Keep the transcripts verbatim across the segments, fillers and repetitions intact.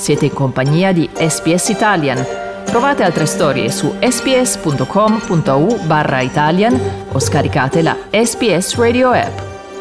Siete in compagnia di S B S Italian. Trovate altre storie su sbs.com.au barra Italian o scaricate la S B S Radio app.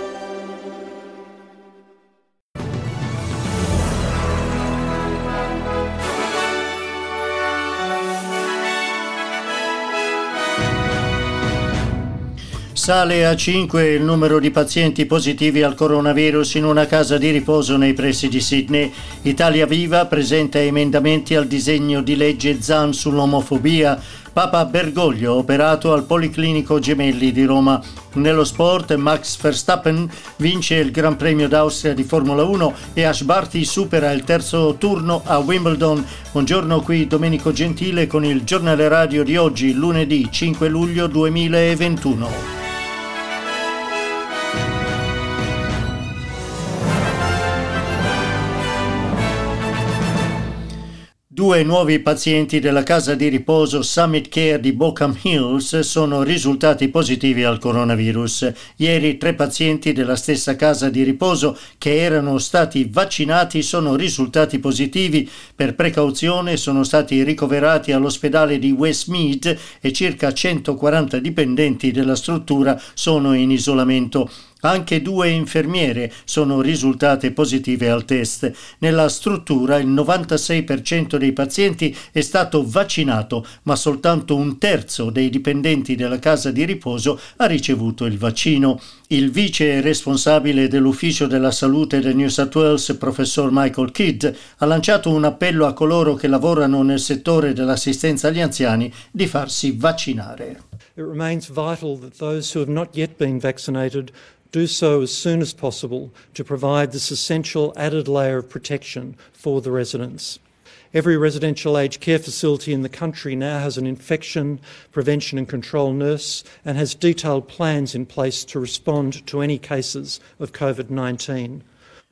Sale a cinque il numero di pazienti positivi al coronavirus in una casa di riposo nei pressi di Sydney. Italia Viva presenta emendamenti al disegno di legge Zan sull'omofobia. Papa Bergoglio operato al Policlinico Gemelli di Roma. Nello sport Max Verstappen vince il Gran Premio d'Austria di Formula uno e Ash Barty supera il terzo turno a Wimbledon. Buongiorno, qui Domenico Gentile con il giornale radio di oggi, lunedì cinque luglio duemilaventuno. Due nuovi pazienti della casa di riposo Summit Care di Bochum Hills sono risultati positivi al coronavirus. Ieri tre pazienti della stessa casa di riposo che erano stati vaccinati sono risultati positivi. Per precauzione sono stati ricoverati all'ospedale di Westmead e circa centoquaranta dipendenti della struttura sono in isolamento. Anche due infermiere sono risultate positive al test. Nella struttura il novantasei per cento dei pazienti è stato vaccinato, ma soltanto un terzo dei dipendenti della casa di riposo ha ricevuto il vaccino. Il vice responsabile dell'Ufficio della Salute del New South Wales, professor Michael Kidd, ha lanciato un appello a coloro che lavorano nel settore dell'assistenza agli anziani di farsi vaccinare. It remains vital that those who have not yet been vaccinated do so as soon as possible to provide this essential added layer of protection for the residents. Every residential aged care facility in the country now has an infection prevention and control nurse and has detailed plans in place to respond to any cases of covid nineteen.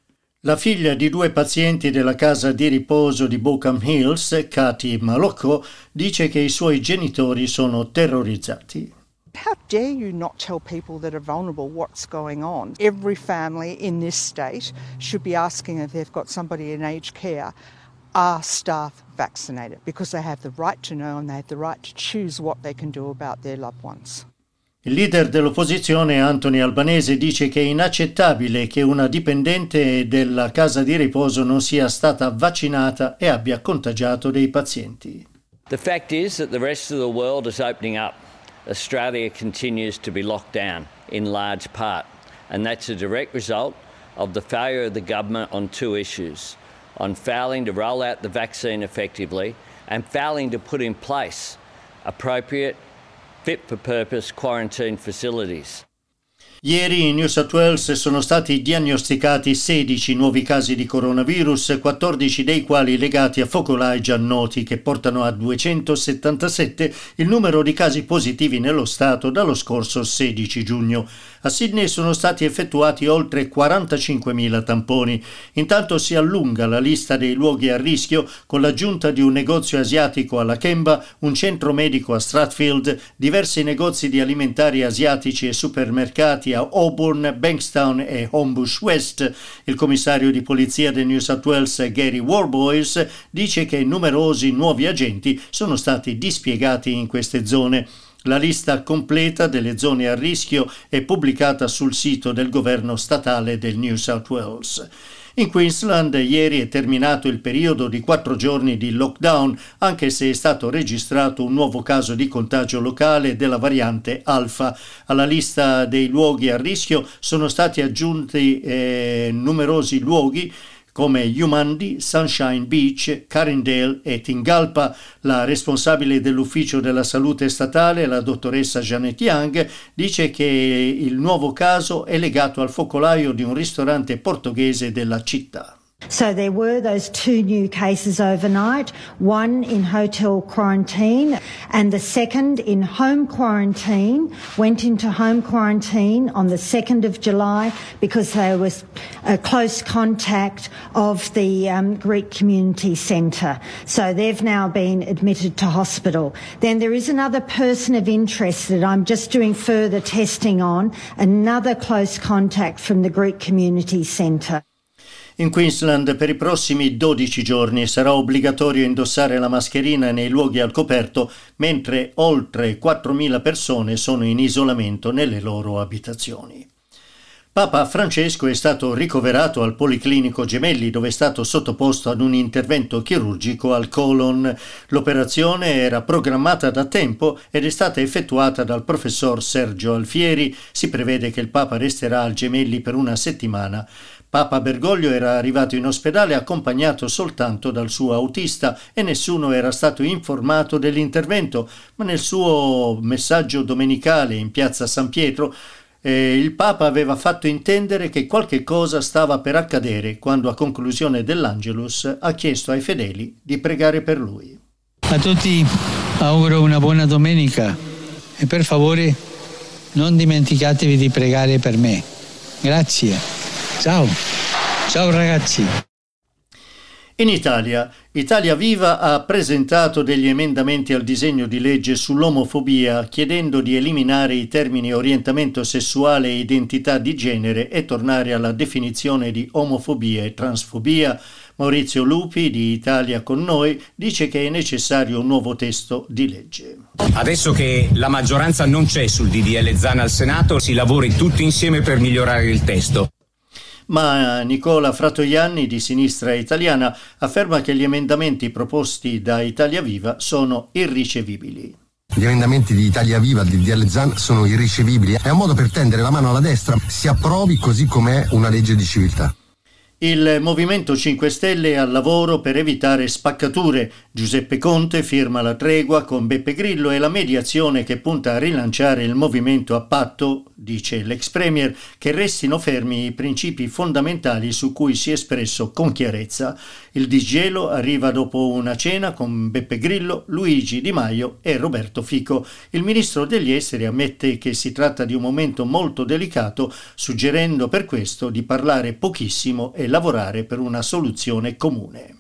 La figlia di due pazienti della casa di riposo di Bochum Hills, Katie Malocco, dice che i suoi genitori sono terrorizzati. How dare you not tell people that are vulnerable what's going on? Every family in this state should be asking if they've got somebody in aged care, are staff vaccinated? Because they have the right to know and they have the right to choose what they can do about their loved ones. Il leader dell'opposizione, Anthony Albanese, dice che è inaccettabile che una dipendente della casa di riposo non sia stata vaccinata e abbia contagiato dei pazienti. The fact is that the rest of the world is opening up. Australia continues to be locked down in large part, and that's a direct result of the failure of the government on two issues, on failing to roll out the vaccine effectively and failing to put in place appropriate, fit-for-purpose quarantine facilities. Ieri in New South Wales sono stati diagnosticati sedici nuovi casi di coronavirus, quattordici dei quali legati a focolai già noti, che portano a duecentosettantasette il numero di casi positivi nello Stato dallo scorso sedici giugno. A Sydney sono stati effettuati oltre quarantacinquemila tamponi. Intanto si allunga la lista dei luoghi a rischio con l'aggiunta di un negozio asiatico alla Kemba, un centro medico a Strathfield, diversi negozi di alimentari asiatici e supermercati a Auburn, Bankstown e Homebush West. Il commissario di polizia del New South Wales, Gary Warboys, dice che numerosi nuovi agenti sono stati dispiegati in queste zone. La lista completa delle zone a rischio è pubblicata sul sito del governo statale del New South Wales. In Queensland ieri è terminato il periodo di quattro giorni di lockdown, anche se è stato registrato un nuovo caso di contagio locale della variante Alfa. Alla lista dei luoghi a rischio sono stati aggiunti eh, numerosi luoghi come Yumandi, Sunshine Beach, Carindale e Tingalpa. La responsabile dell'ufficio della salute statale, la dottoressa Janet Young, dice che il nuovo caso è legato al focolaio di un ristorante portoghese della città. So there were those two new cases overnight, one in hotel quarantine and the second in home quarantine, went into home quarantine on the second of July because they were a close contact of the um, Greek Community Centre. So they've now been admitted to hospital. Then there is another person of interest that I'm just doing further testing on, another close contact from the Greek Community Centre. In Queensland per i prossimi dodici giorni sarà obbligatorio indossare la mascherina nei luoghi al coperto, mentre oltre quattromila persone sono in isolamento nelle loro abitazioni. Papa Francesco è stato ricoverato al Policlinico Gemelli, dove è stato sottoposto ad un intervento chirurgico al colon. L'operazione era programmata da tempo ed è stata effettuata dal professor Sergio Alfieri. Si prevede che il Papa resterà al Gemelli per una settimana. Papa Bergoglio era arrivato in ospedale accompagnato soltanto dal suo autista e nessuno era stato informato dell'intervento, ma nel suo messaggio domenicale in piazza San Pietro eh, il Papa aveva fatto intendere che qualche cosa stava per accadere quando a conclusione dell'Angelus ha chiesto ai fedeli di pregare per lui. A tutti auguro una buona domenica e per favore non dimenticatevi di pregare per me. Grazie. Ciao, ciao ragazzi. In Italia, Italia Viva ha presentato degli emendamenti al disegno di legge sull'omofobia, chiedendo di eliminare i termini orientamento sessuale e identità di genere e tornare alla definizione di omofobia e transfobia. Maurizio Lupi di Italia con Noi dice che è necessario un nuovo testo di legge. Adesso che la maggioranza non c'è sul D D L Zan al Senato, si lavori tutti insieme per migliorare il testo. Ma Nicola Fratoianni di Sinistra Italiana afferma che gli emendamenti proposti da Italia Viva sono irricevibili. Gli emendamenti di Italia Viva al D D L Zan sono irricevibili. È un modo per tendere la mano alla destra. Si approvi così com'è una legge di civiltà. Il Movimento cinque Stelle è al lavoro per evitare spaccature. Giuseppe Conte firma la tregua con Beppe Grillo e la mediazione che punta a rilanciare il movimento a patto, dice l'ex premier, che restino fermi i principi fondamentali su cui si è espresso con chiarezza. Il disgelo arriva dopo una cena con Beppe Grillo, Luigi Di Maio e Roberto Fico. Il ministro degli esteri ammette che si tratta di un momento molto delicato, suggerendo per questo di parlare pochissimo e lavorare per una soluzione comune.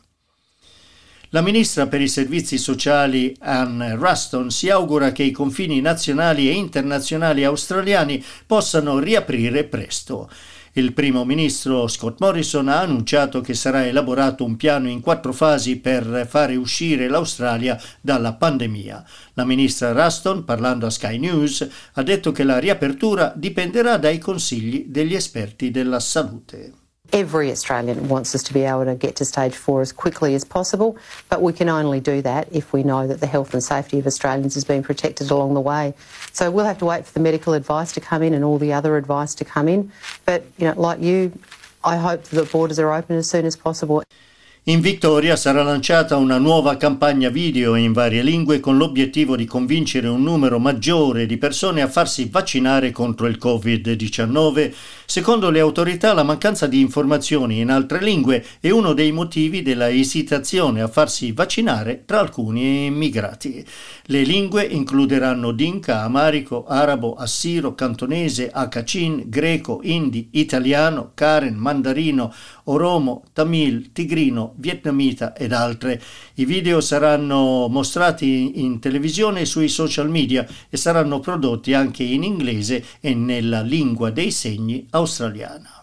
La ministra per i servizi sociali Anne Ruston si augura che i confini nazionali e internazionali australiani possano riaprire presto. Il primo ministro Scott Morrison ha annunciato che sarà elaborato un piano in quattro fasi per fare uscire l'Australia dalla pandemia. La ministra Ruston, parlando a Sky News, ha detto che la riapertura dipenderà dai consigli degli esperti della salute. Every Australian wants us to be able to get to stage four as quickly as possible, but we can only do that if we know that the health and safety of Australians is being protected along the way. So we'll have to wait for the medical advice to come in and all the other advice to come in. But, you know, like you, I hope that the borders are open as soon as possible. In Victoria sarà lanciata una nuova campagna video in varie lingue con l'obiettivo di convincere un numero maggiore di persone a farsi vaccinare contro il covid diciannove. Secondo le autorità, la mancanza di informazioni in altre lingue è uno dei motivi della esitazione a farsi vaccinare tra alcuni immigrati. Le lingue includeranno dinka, amarico, arabo, assiro, cantonese, hakachin, greco, hindi, italiano, karen, mandarino, oromo, tamil, tigrino, vietnamita ed altre. I video saranno mostrati in televisione e sui social media e saranno prodotti anche in inglese e nella lingua dei segni australiana.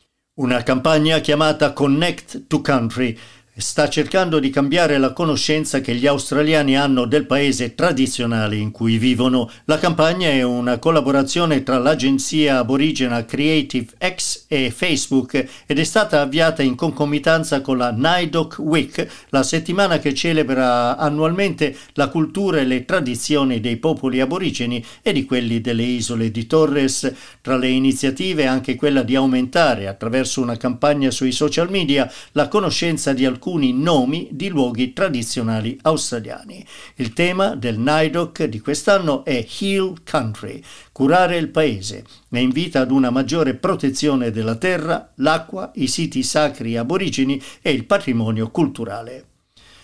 Una campagna chiamata Connect to Country sta cercando di cambiare la conoscenza che gli australiani hanno del paese tradizionale in cui vivono. La campagna è una collaborazione tra l'agenzia aborigena Creative X e Facebook ed è stata avviata in concomitanza con la Naidoc Week, la settimana che celebra annualmente la cultura e le tradizioni dei popoli aborigeni e di quelli delle isole di Torres. Tra le iniziative anche quella di aumentare, attraverso una campagna sui social media, la conoscenza di alcuni nomi di luoghi tradizionali australiani. Il tema del Naidoc di quest'anno è Heal Country, curare il paese, e invita ad una maggiore protezione della terra, l'acqua, i siti sacri aborigeni e il patrimonio culturale.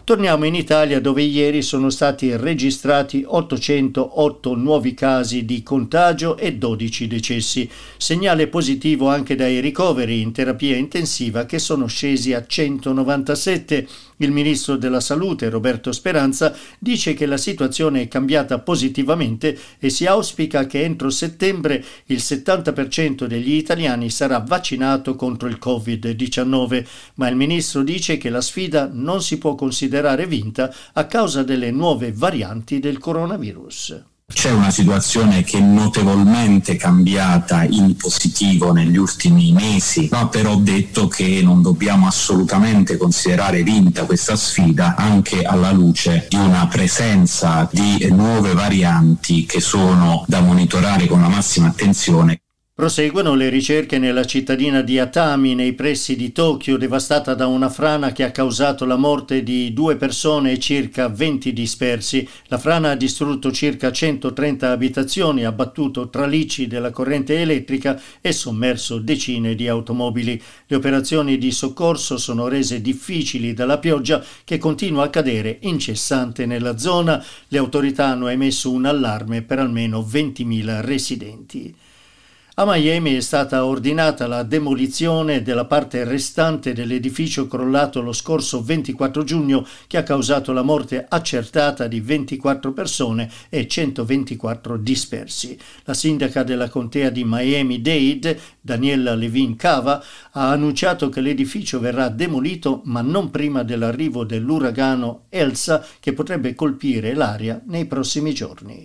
Torniamo in Italia, dove ieri sono stati registrati ottocentootto nuovi casi di contagio e dodici decessi. Segnale positivo anche dai ricoveri in terapia intensiva, che sono scesi a centonovantasette. Il ministro della Salute, Roberto Speranza, dice che la situazione è cambiata positivamente e si auspica che entro settembre il settanta per cento degli italiani sarà vaccinato contro il covid diciannove, ma il ministro dice che la sfida non si può considerare vinta a causa delle nuove varianti del coronavirus. C'è una situazione che è notevolmente cambiata in positivo negli ultimi mesi, va però detto che non dobbiamo assolutamente considerare vinta questa sfida, anche alla luce di una presenza di nuove varianti che sono da monitorare con la massima attenzione. Proseguono le ricerche nella cittadina di Atami, nei pressi di Tokyo, devastata da una frana che ha causato la morte di due persone e circa venti dispersi. La frana ha distrutto circa centotrenta abitazioni, abbattuto tralicci della corrente elettrica e sommerso decine di automobili. Le operazioni di soccorso sono rese difficili dalla pioggia che continua a cadere incessante nella zona. Le autorità hanno emesso un allarme per almeno ventimila residenti. A Miami è stata ordinata la demolizione della parte restante dell'edificio crollato lo scorso ventiquattro giugno, che ha causato la morte accertata di ventiquattro persone e centoventiquattro dispersi. La sindaca della contea di Miami-Dade, Daniela Levine Cava, ha annunciato che l'edificio verrà demolito, ma non prima dell'arrivo dell'uragano Elsa, che potrebbe colpire l'area nei prossimi giorni.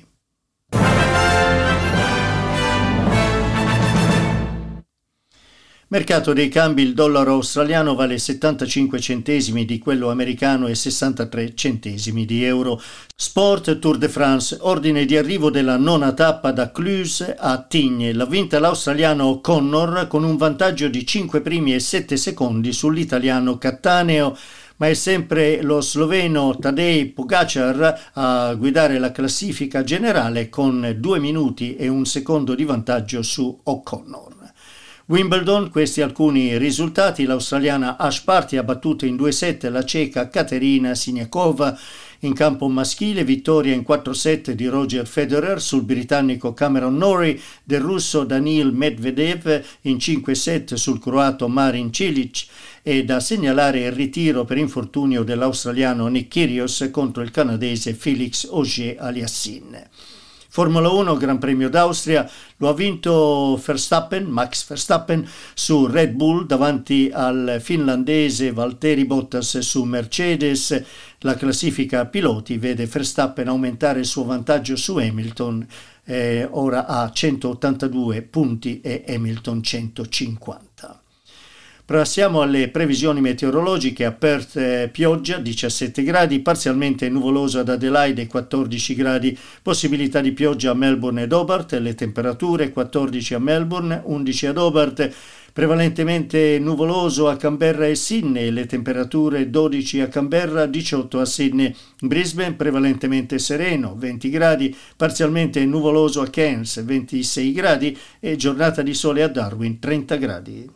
Mercato dei cambi: il dollaro australiano vale settantacinque centesimi di quello americano e sessantatré centesimi di euro. Sport: Tour de France, ordine di arrivo della nona tappa da Cluj a Tignes. L'ha vinta l'australiano O'Connor con un vantaggio di cinque primi e sette secondi sull'italiano Cattaneo, ma è sempre lo sloveno Tadej Pogačar a guidare la classifica generale con due minuti e un secondo di vantaggio su O'Connor. Wimbledon, questi alcuni risultati: l'australiana Ash Barty ha battuto in due set la ceca Katerina Siniakova. In campo maschile, vittoria in quattro set di Roger Federer sul britannico Cameron Norrie, del russo Daniil Medvedev in cinque set sul croato Marin Cilic, e da segnalare il ritiro per infortunio dell'australiano Nick Kyrgios contro il canadese Felix Auger-Aliassime. Formula uno, Gran Premio d'Austria, lo ha vinto Verstappen, Max Verstappen su Red Bull davanti al finlandese Valtteri Bottas su Mercedes. La classifica piloti vede Verstappen aumentare il suo vantaggio su Hamilton, eh, ora ha centottantadue punti e Hamilton centocinquanta. Passiamo alle previsioni meteorologiche. A Perth eh, pioggia, diciassette gradi, parzialmente nuvoloso ad Adelaide, quattordici gradi, possibilità di pioggia a Melbourne ed Hobart, le temperature quattordici a Melbourne, undici ad Hobart, prevalentemente nuvoloso a Canberra e Sydney, le temperature dodici a Canberra, diciotto a Sydney. Brisbane prevalentemente sereno, venti gradi, parzialmente nuvoloso a Cairns, ventisei gradi, e giornata di sole a Darwin, trenta gradi.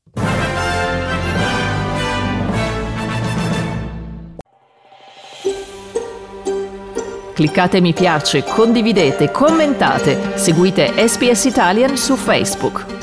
Cliccate mi piace, condividete, commentate, seguite S B S Italian su Facebook.